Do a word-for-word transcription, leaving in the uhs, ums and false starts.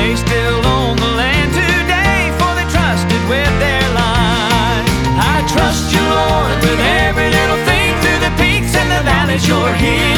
They still own the land today, for they trusted with their lives. I trust you, Lord, with every little thing, through the peaks and the valleys you're here.